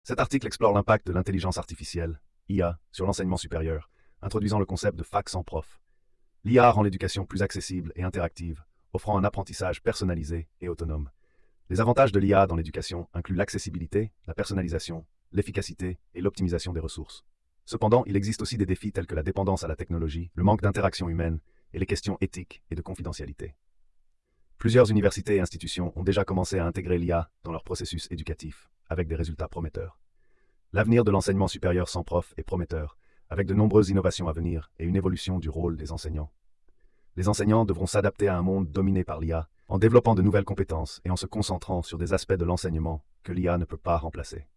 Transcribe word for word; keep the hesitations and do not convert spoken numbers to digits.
Cet article explore l'impact de l'intelligence artificielle, I A, sur l'enseignement supérieur, introduisant le concept de fac sans prof. L'I A rend l'éducation plus accessible et interactive, offrant un apprentissage personnalisé et autonome. Les avantages de l'I A dans l'éducation incluent l'accessibilité, la personnalisation, l'efficacité et l'optimisation des ressources. Cependant, il existe aussi des défis tels que la dépendance à la technologie, le manque d'interaction humaine et les questions éthiques et de confidentialité. Plusieurs universités et institutions ont déjà commencé à intégrer l'I A dans leur processus éducatif, avec des résultats prometteurs. L'avenir de l'enseignement supérieur sans prof est prometteur, avec de nombreuses innovations à venir et une évolution du rôle des enseignants. Les enseignants devront s'adapter à un monde dominé par l'I A, en développant de nouvelles compétences et en se concentrant sur des aspects de l'enseignement que l'I A ne peut pas remplacer.